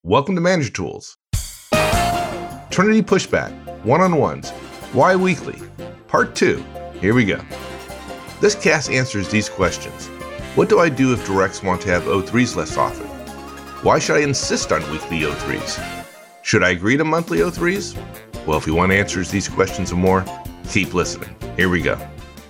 Welcome to Manager Tools. Trinity Pushback, One-on-Ones, Why Weekly, Part 2. Here we go. This cast answers these questions. What do I do if directs want to have O3s less often? Why should I insist on weekly O3s? Should I agree to monthly O3s? Well, if you want answers to these questions and more, keep listening. Here we go.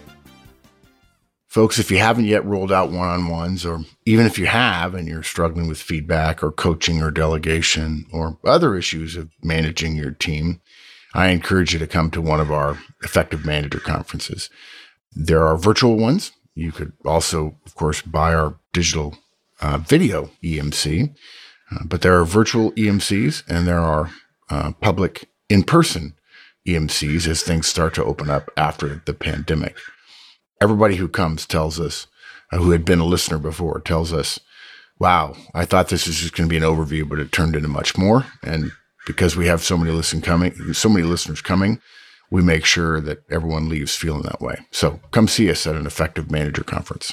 Folks, if you haven't yet rolled out one-on-ones, or even if you have and you're struggling with feedback or coaching or delegation or other issues of managing your team, I encourage you to come to one of our Effective Manager conferences. There are virtual ones. You could also, of course, buy our digital video EMC, but there are virtual EMCs and there are public in-person EMCs as things start to open up after the pandemic. Everybody who comes tells us, who had been a listener before, tells us, wow, I thought this was just going to be an overview, but it turned into much more. And because we have so many listeners coming, we make sure that everyone leaves feeling that way. So come see us at an Effective Manager conference.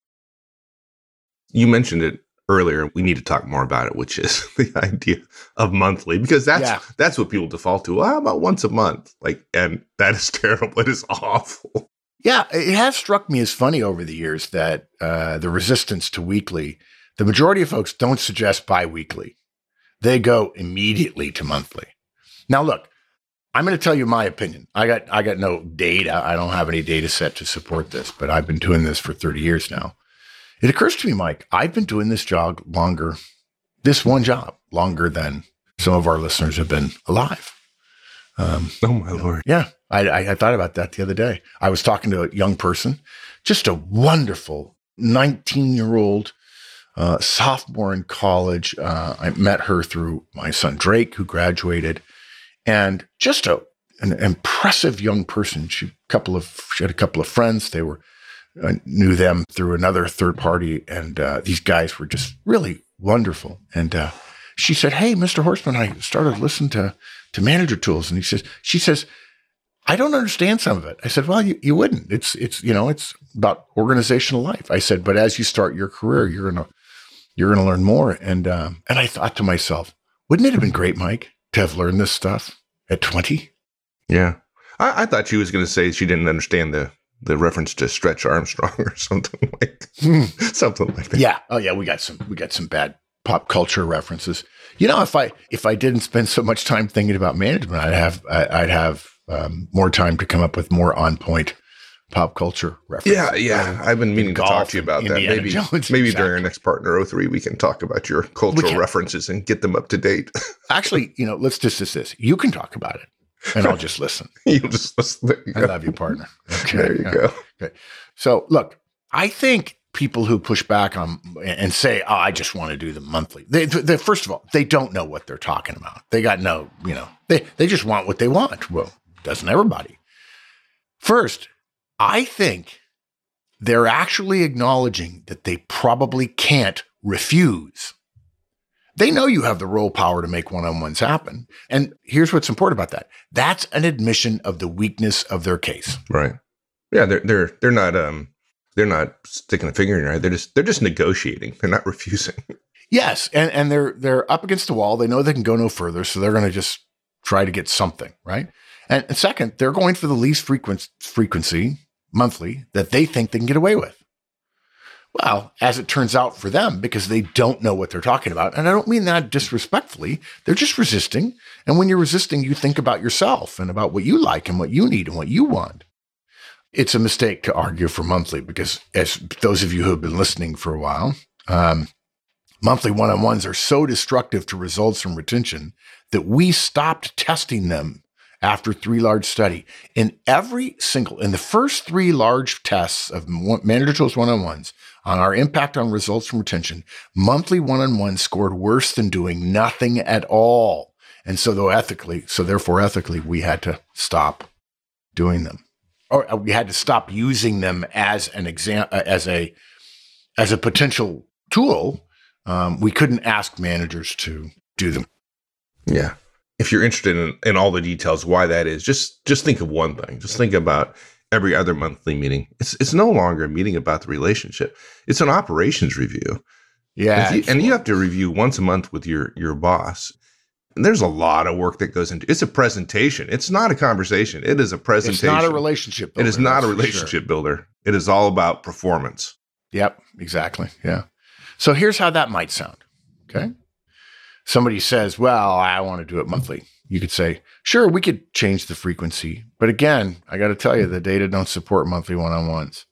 You mentioned it earlier. We need to talk more about it, which is the idea of monthly, because that's what people default to. Well, how about once a month? And that is terrible. It is awful. Yeah, it has struck me as funny over the years that the resistance to weekly, the majority of folks don't suggest bi-weekly. They go immediately to monthly. Now, look, I'm going to tell you my opinion. I got no data. I don't have any data set to support this, but I've been doing this for 30 years now. It occurs to me, Mike, I've been doing this one job longer than some of our listeners have been alive. Oh, my Lord. Yeah. I thought about that the other day. I was talking to a young person, just a wonderful 19-year-old sophomore in college. I met her through my son, Drake, who graduated, and just an impressive young person. She had a couple of friends. I knew them through another third party, and these guys were just really wonderful. And she said, "Hey, Mr. Horstman, I started listening to Manager Tools," and she says, "I don't understand some of it." I said, "Well, you wouldn't. It's about organizational life." I said, "But as you start your career, you're gonna learn more." And I thought to myself, wouldn't it have been great, Mike, to have learned this stuff at 20? Yeah, I thought she was going to say she didn't understand the reference to Stretch Armstrong or something like that. Yeah. Oh yeah, we got some bad pop culture references. If I didn't spend so much time thinking about management, I'd have more time to come up with more on point pop culture references. Yeah. I've been meaning to talk to you about that. Maybe exactly. During our next Partner 03, we can talk about your cultural references and get them up to date. Actually, let's just this. You can talk about it, and I'll just listen. You'll just listen. I love you, partner. Okay. There you go. Okay. So look, I think people who push back on and say, "Oh, I just want to do the monthly." They first of all, they don't know what they're talking about. They got they just want what they want. Well, doesn't everybody? First, I think they're actually acknowledging that they probably can't refuse. They know you have the role power to make one-on-ones happen. And here's what's important about that. That's an admission of the weakness of their case. Right. Yeah, they're not sticking a finger in your eye. They're just negotiating. They're not refusing. Yes, and they're up against the wall. They know they can go no further, so they're going to just try to get something, right? And second, they're going for the least frequency monthly that they think they can get away with. Well, as it turns out for them, because they don't know what they're talking about, and I don't mean that disrespectfully, they're just resisting. And when you're resisting, you think about yourself and about what you like and what you need and what you want. It's a mistake to argue for monthly because, as those of you who have been listening for a while, monthly one-on-ones are so destructive to results and retention that we stopped testing them after 3 large study. In the first 3 large tests of Manager Tools one-on-ones on our impact on results and retention, monthly one-on-ones scored worse than doing nothing at all. And therefore ethically, we had to stop doing them. Or we had to stop using them as an as a potential tool. We couldn't ask managers to do them. Yeah. If you're interested in all the details why that is, just think of one thing. Just think about every other monthly meeting. It's no longer a meeting about the relationship. It's an operations review. Yeah. And you have to review once a month with your boss. And there's a lot of work that goes into it. It's a presentation. It's not a conversation. It is a presentation. It's not a relationship builder. It is not a relationship builder. It is all about performance. Yep, exactly. Yeah. So here's how that might sound. Okay. Somebody says, well, I want to do it monthly. You could say, sure, we could change the frequency. But again, I got to tell you, the data don't support monthly one-on-ones.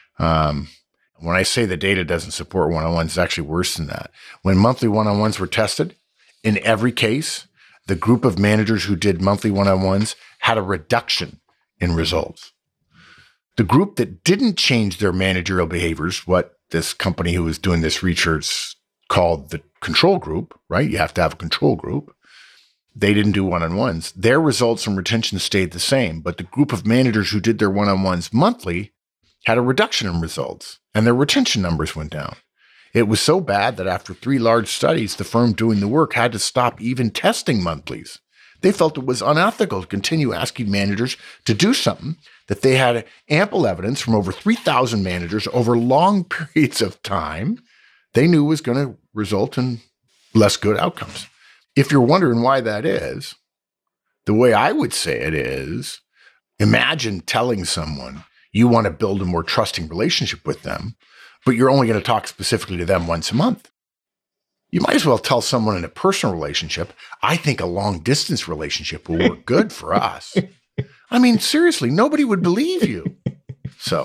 When I say the data doesn't support one-on-ones, it's actually worse than that. When monthly one-on-ones were tested, in every case, the group of managers who did monthly one-on-ones had a reduction in results. The group that didn't change their managerial behaviors, what this company who was doing this research called the control group, right? You have to have a control group. They didn't do one-on-ones. Their results and retention stayed the same, but the group of managers who did their one-on-ones monthly had a reduction in results, and their retention numbers went down. It was so bad that after 3 large studies, the firm doing the work had to stop even testing monthlies. They felt it was unethical to continue asking managers to do something that they had ample evidence from over 3,000 managers over long periods of time they knew was going to result in less good outcomes. If you're wondering why that is, the way I would say it is, imagine telling someone you want to build a more trusting relationship with them, but you're only going to talk specifically to them once a month. You might as well tell someone in a personal relationship, I think a long distance relationship will work good for us. I mean, seriously, nobody would believe you. So,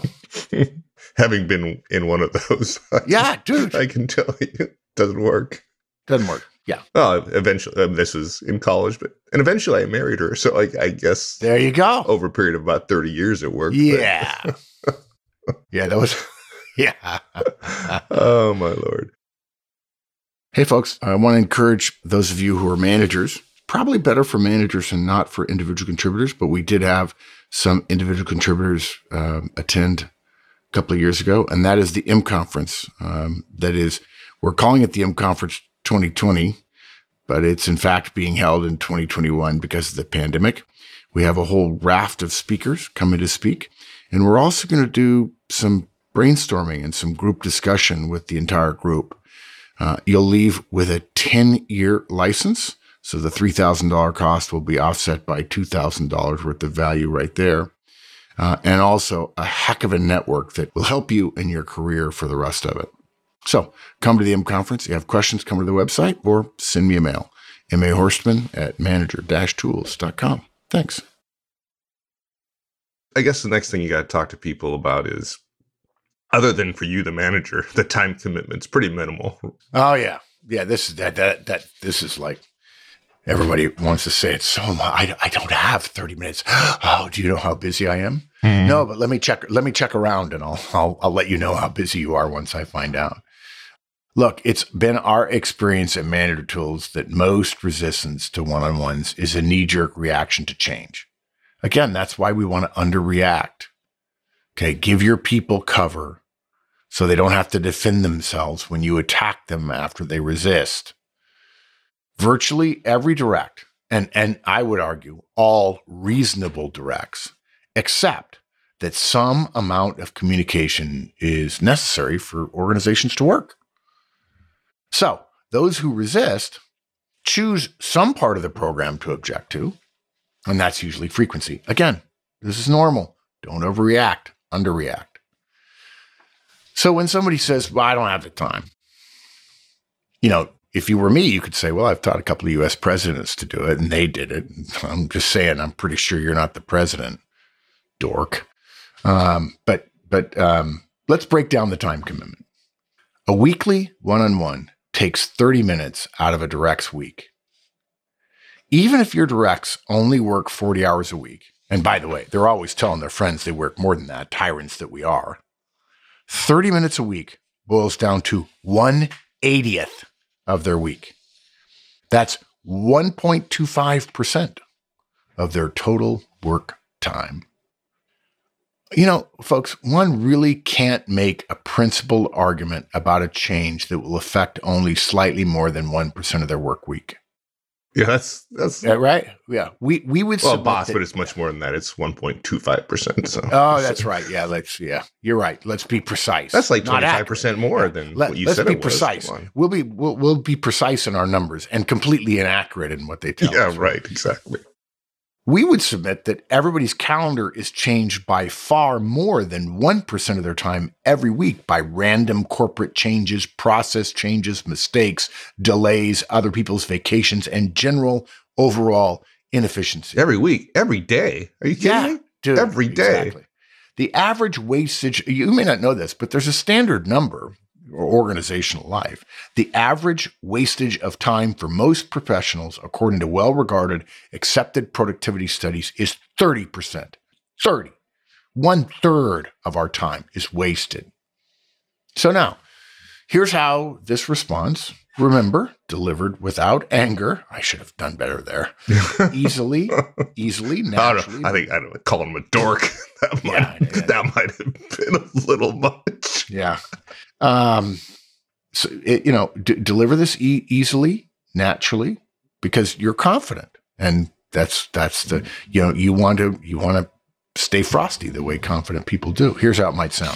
having been in one of those, yeah, dude, I can tell you it doesn't work. Doesn't work. Yeah. Well, eventually, this was in college, and eventually I married her. So I guess there you go. Over a period of about 30 years, it worked. Yeah. Yeah, that was, yeah. Oh, my Lord. Hey, folks, I want to encourage those of you who are managers, probably better for managers and not for individual contributors, but we did have some individual contributors attend a couple of years ago, and that is the M Conference. That is, we're calling it the M Conference 2020, but it's in fact being held in 2021 because of the pandemic. We have a whole raft of speakers coming to speak, and we're also going to do some brainstorming and some group discussion with the entire group. You'll leave with a 10-year license, so the $3,000 cost will be offset by $2,000 worth of value right there, and also a heck of a network that will help you in your career for the rest of it. So come to the M Conference. If you have questions, come to the website or send me a mail, mahorstman@manager-tools.com. Thanks. I guess the next thing you got to talk to people about is, other than for you, the manager, the time commitment's pretty minimal. Oh yeah. Yeah. This is like, everybody wants to say it's so much. I don't have 30 minutes. Oh, do you know how busy I am? Mm-hmm. No, but let me check around and I'll let you know how busy you are once I find out. Look, it's been our experience at Manager Tools that most resistance to one-on-ones is a knee-jerk reaction to change. Again, that's why we want to underreact. Okay, give your people cover so they don't have to defend themselves when you attack them after they resist. Virtually every direct, and I would argue all reasonable directs, accept that some amount of communication is necessary for organizations to work. So those who resist choose some part of the program to object to, and that's usually frequency. Again, this is normal. Don't overreact, underreact. So when somebody says, well, I don't have the time, if you were me, you could say, well, I've taught a couple of U.S. presidents to do it, and they did it. I'm just saying, I'm pretty sure you're not the president, dork. But let's break down the time commitment. A weekly one-on-one takes 30 minutes out of a direct's week. Even if your directs only work 40 hours a week, and by the way, they're always telling their friends they work more than that, tyrants that we are, 30 minutes a week boils down to 1/80th of their week. That's 1.25% of their total work time. Folks, one really can't make a principled argument about a change that will affect only slightly more than 1% of their work week. Yeah, that's right. Yeah, we would. Well, boss, but it's much more than that. It's 1.25%. So. Oh, that's right. Yeah, you're right. Let's be precise. That's like 25% more than what you said. Let's be precise. We'll be precise in our numbers and completely inaccurate in what they tell us. Yeah, right. Exactly. We would submit that everybody's calendar is changed by far more than 1% of their time every week by random corporate changes, process changes, mistakes, delays, other people's vacations, and general overall inefficiency. Every week, every day. Are you kidding me? Dude, every day. Exactly. The average wastage, you may not know this, but there's a standard number or organizational life. The average wastage of time for most professionals, according to well-regarded, accepted productivity studies, is 30%. 30. 1/3 of our time is wasted. So now, here's how this response, remember, delivered without anger. I should have done better there. Easily, naturally. I think calling him a dork. That might have been a little much. Yeah. So deliver this easily, naturally, because you're confident, and that's the you want to stay frosty the way confident people do. Here's how it might sound.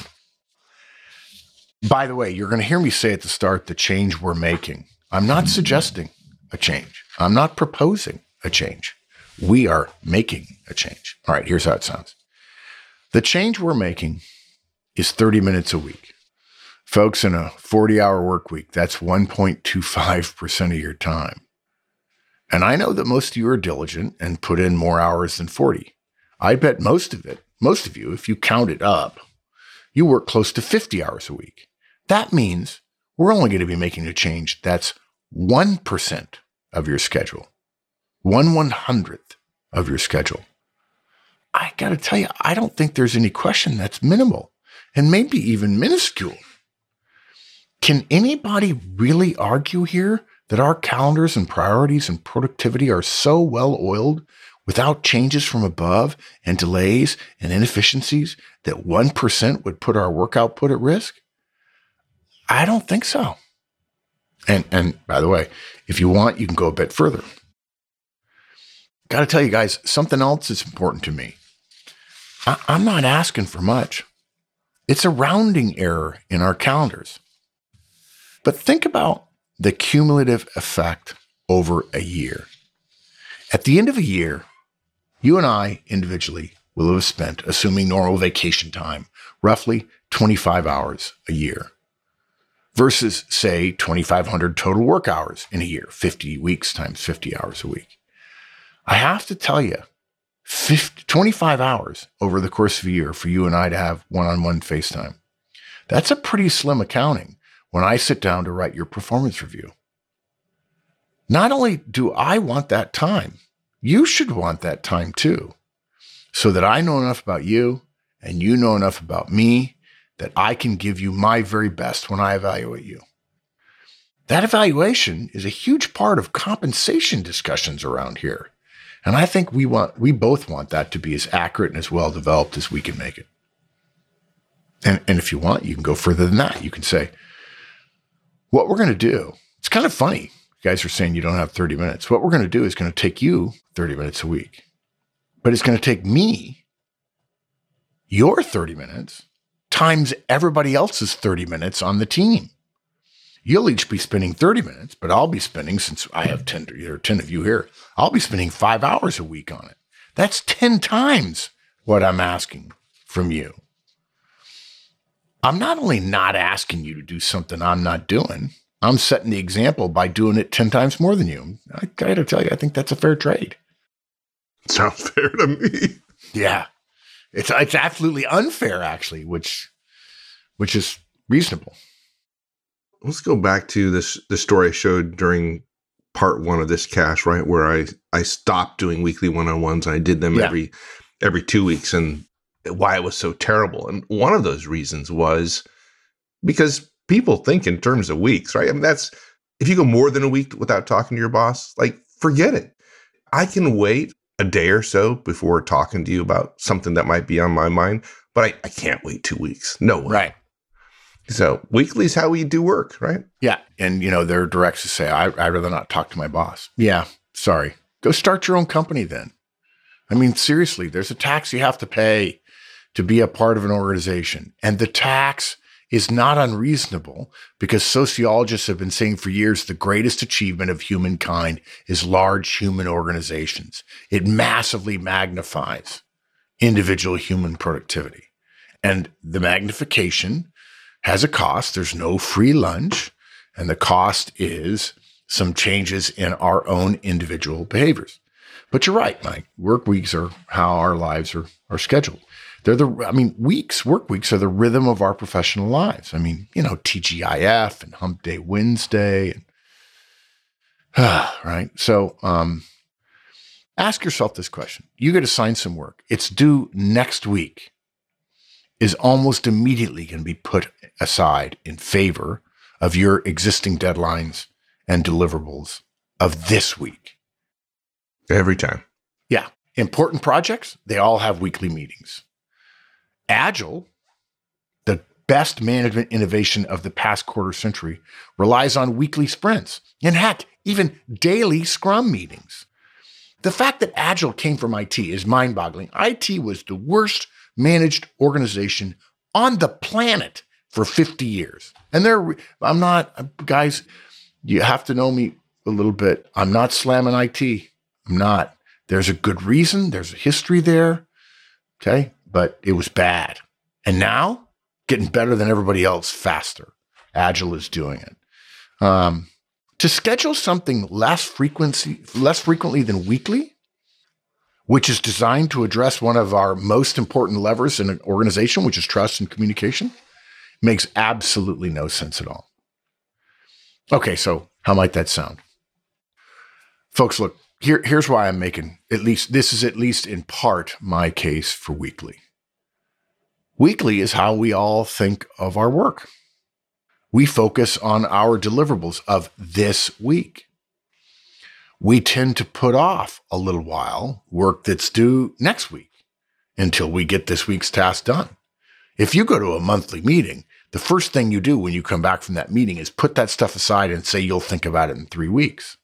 By the way, you're going to hear me say at the start the change we're making. I'm not suggesting a change. I'm not proposing a change. We are making a change. All right, here's how it sounds. The change we're making is 30 minutes a week. Folks, in a 40-hour work week, that's 1.25% of your time. And I know that most of you are diligent and put in more hours than 40. I bet most of you, if you count it up, you work close to 50 hours a week. That means we're only going to be making a change that's 1% of your schedule. 1/100th of your schedule. I got to tell you, I don't think there's any question that's minimal and maybe even minuscule. Can anybody really argue here that our calendars and priorities and productivity are so well oiled without changes from above and delays and inefficiencies that 1% would put our work output at risk? I don't think so. And by the way, if you want, you can go a bit further. Got to tell you guys, something else is important to me. I'm not asking for much. It's a rounding error in our calendars. But think about the cumulative effect over a year. At the end of a year, you and I individually will have spent, assuming normal vacation time, roughly 25 hours a year versus, say, 2,500 total work hours in a year, 50 weeks times 50 hours a week. I have to tell you, 25 hours over the course of a year for you and I to have one-on-one FaceTime. That's a pretty slim accounting when I sit down to write your performance review. Not only do I want that time, you should want that time too, so that I know enough about you and you know enough about me that I can give you my very best when I evaluate you. That evaluation is a huge part of compensation discussions around here. And I think we both want that to be as accurate and as well developed as we can make it. And if you want, you can go further than that. You can say, what we're going to do, it's kind of funny. You guys are saying you don't have 30 minutes. What we're going to do is going to take you 30 minutes a week. But it's going to take me, your 30 minutes, times everybody else's 30 minutes on the team. You'll each be spending 30 minutes, but I'll be spending, since I have 10 of you here, I'll be spending 5 hours a week on it. That's 10 times what I'm asking from you. I'm not only not asking you to do something I'm not doing, I'm setting the example by doing it 10 times more than you. I got to tell you, I think that's a fair trade. Sounds fair to me. Yeah. It's absolutely unfair, actually, which is reasonable. Let's go back to the story I showed during part 1 of this cast, right? Where I stopped doing weekly one-on-ones and I did them every 2 weeks, and why it was so terrible. And one of those reasons was because people think in terms of weeks, right? I mean, that's, if you go more than a week without talking to your boss, like, forget it. I can wait a day or so before talking to you about something that might be on my mind, but I can't wait 2 weeks. No way. Right. So weekly is how we do work, right? Yeah. And, there are directs to say, I'd rather not talk to my boss. Yeah. Sorry. Go start your own company then. I mean, seriously, there's a tax you have to pay to be a part of an organization. And the tax is not unreasonable because sociologists have been saying for years the greatest achievement of humankind is large human organizations. It massively magnifies individual human productivity. And the magnification has a cost. There's no free lunch. And the cost is some changes in our own individual behaviors. But you're right, Mike. Work weeks are how our lives are scheduled. Work weeks are the rhythm of our professional lives. I mean, TGIF and Hump Day Wednesday. Right? So ask yourself this question. You get assigned some work. It's due next week. Is almost immediately going to be put aside in favor of your existing deadlines and deliverables of this week. Every time. Yeah. Important projects, they all have weekly meetings. Agile, the best management innovation of the past quarter century, relies on weekly sprints and heck, even daily Scrum meetings. The fact that Agile came from IT is mind-boggling. IT was the worst managed organization on the planet for 50 years. And guys, you have to know me a little bit. I'm not slamming IT. I'm not. There's a good reason. There's a history there. Okay. But it was bad. And now getting better than everybody else faster. Agile is doing it. To schedule something less frequently than weekly, which is designed to address one of our most important levers in an organization, which is trust and communication, makes absolutely no sense at all. Okay, so how might that sound? Folks, look, here's why I'm making, at least in part, my case for weekly. Weekly is how we all think of our work. We focus on our deliverables of this week. We tend to put off a little while work that's due next week until we get this week's task done. If you go to a monthly meeting, the first thing you do when you come back from that meeting is put that stuff aside and say you'll think about it in 3 weeks.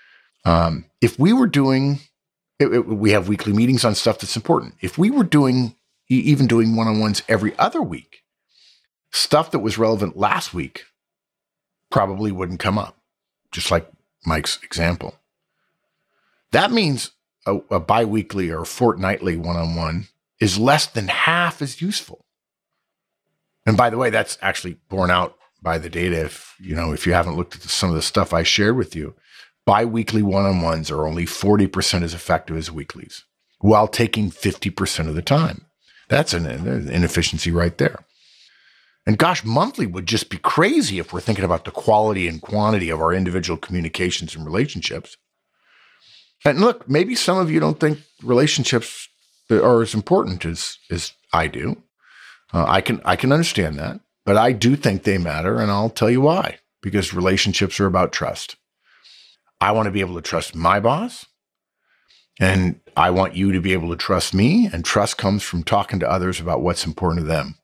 If we were doing, we have weekly meetings on stuff that's important. If we were doing one-on-ones every other week, stuff that was relevant last week probably wouldn't come up, just like Mike's example. That means a biweekly or fortnightly one-on-one is less than half as useful. And by the way, that's actually borne out by the data. If you haven't looked at some of the stuff I shared with you, biweekly one-on-ones are only 40% as effective as weeklies, while taking 50% of the time. That's an inefficiency right there. And gosh, monthly would just be crazy if we're thinking about the quality and quantity of our individual communications and relationships. And look, maybe some of you don't think relationships are as important as I do. I can understand that, but I do think they matter, and I'll tell you why. Because relationships are about trust. I want to be able to trust my boss, and I want you to be able to trust me, and trust comes from talking to others about what's important to them.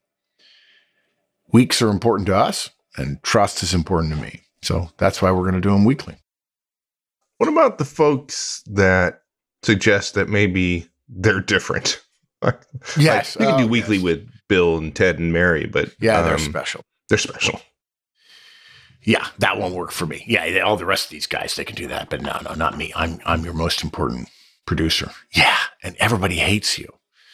Weeks are important to us, and trust is important to me. So that's why we're going to do them weekly. What about the folks that suggest that maybe they're different? Yes. You can do weekly with Bill and Ted and Mary, but they're special. They're special. Yeah, that won't work for me. Yeah, all the rest of these guys, they can do that, but no, not me. I'm your most important producer. Yeah, and everybody hates you.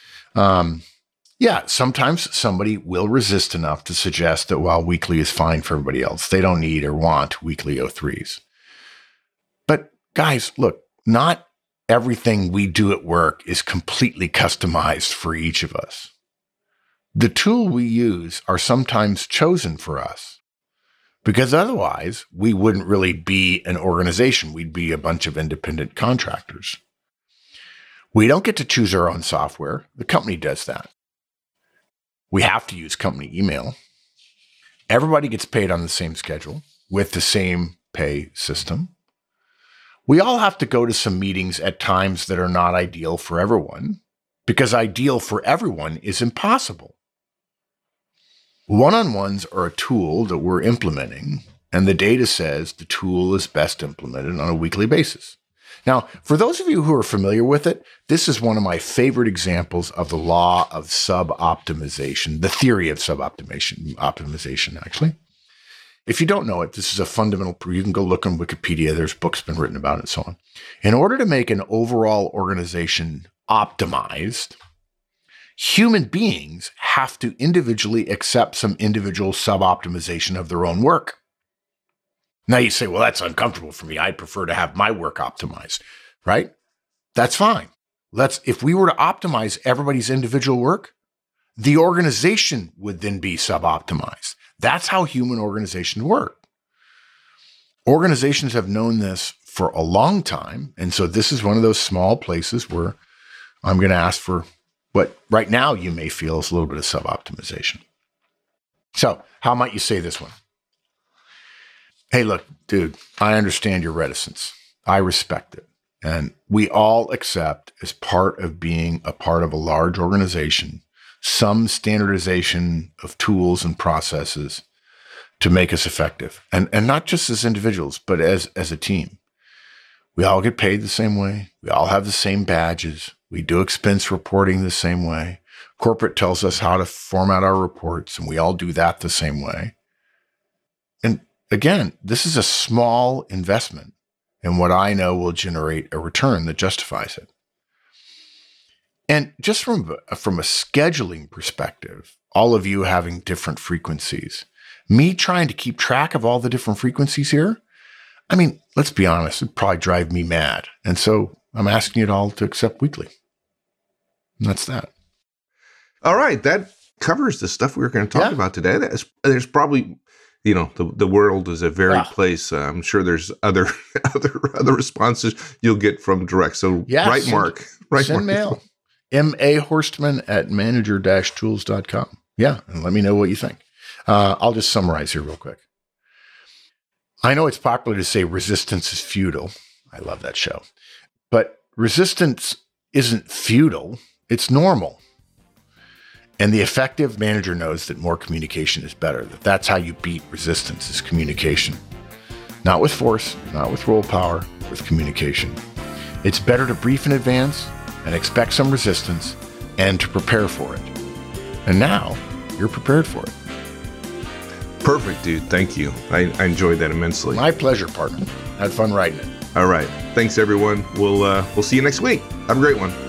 Yeah, sometimes somebody will resist enough to suggest that while weekly is fine for everybody else, they don't need or want weekly O3s. But guys, look, not everything we do at work is completely customized for each of us. The tool we use are sometimes chosen for us because otherwise we wouldn't really be an organization. We'd be a bunch of independent contractors. We don't get to choose our own software. The company does that. We have to use company email. Everybody gets paid on the same schedule with the same pay system. We all have to go to some meetings at times that are not ideal for everyone because ideal for everyone is impossible. One-on-ones are a tool that we're implementing, and the data says the tool is best implemented on a weekly basis. Now, for those of you who are familiar with it, this is one of my favorite examples of the law of sub-optimization, the theory of sub-optimization, actually. If you don't know it, this is a fundamental, you can go look on Wikipedia. There's books been written about it and so on. In order to make an overall organization optimized, human beings have to individually accept some individual sub-optimization of their own work. Now you say, well, that's uncomfortable for me. I prefer to have my work optimized, right? That's fine. If we were to optimize everybody's individual work, the organization would then be sub-optimized. That's how human organizations work. Organizations have known this for a long time. And so this is one of those small places where I'm going to ask for what right now you may feel is a little bit of sub-optimization. So how might you say this one? Hey, look, dude, I understand your reticence. I respect it. And we all accept, as part of being a part of a large organization, some standardization of tools and processes to make us effective. And not just as individuals, but as a team. We all get paid the same way. We all have the same badges. We do expense reporting the same way. Corporate tells us how to format our reports, and we all do that the same way. And again, this is a small investment in what I know will generate a return that justifies it. And just from a scheduling perspective, all of you having different frequencies, me trying to keep track of all the different frequencies here, I mean, let's be honest, it'd probably drive me mad. And so I'm asking you all to accept weekly. And that's that. All right. That covers the stuff we were going to talk about today. There's probably, the world is a varied place. I'm sure there's other responses you'll get from direct. So write Mark. Send mail. mahorstman@manager-tools.com. Yeah. And let me know what you think. I'll just summarize here real quick. I know it's popular to say resistance is futile. I love that show. But resistance isn't futile. It's normal. And the effective manager knows that more communication is better. That's how you beat resistance, is communication. Not with force, not with role power, with communication. It's better to brief in advance and expect some resistance and to prepare for it. And now you're prepared for it. Perfect, dude. Thank you. I enjoyed that immensely. My pleasure, partner. Had fun writing it. All right. Thanks, everyone. We'll see you next week. Have a great one.